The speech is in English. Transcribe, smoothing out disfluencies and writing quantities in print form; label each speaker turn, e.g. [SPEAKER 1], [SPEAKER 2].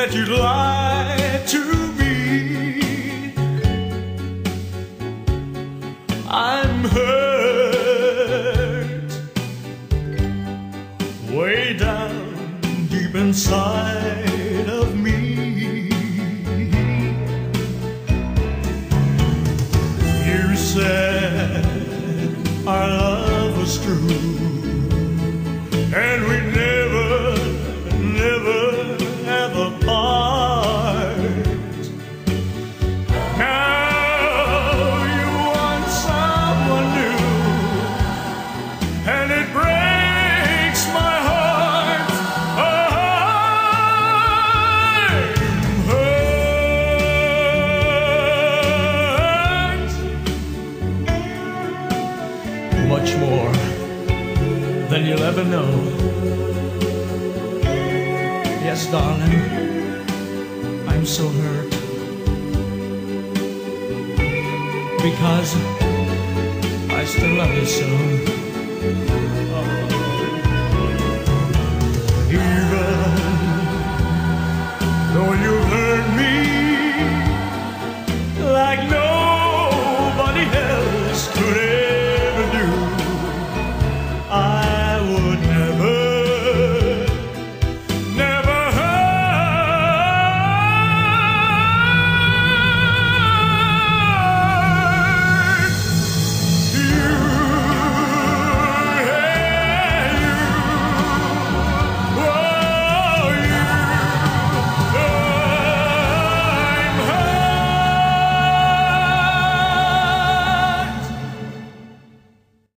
[SPEAKER 1] that you'd lie to me. I'm hurt way down deep inside of me. You said our love was true, and we'd never, never have a part. Now you want someone new, and it breaks my heart. I'm hurt much more than you'll ever know. Yes, darling, I'm so hurt because I still love you so. Even though you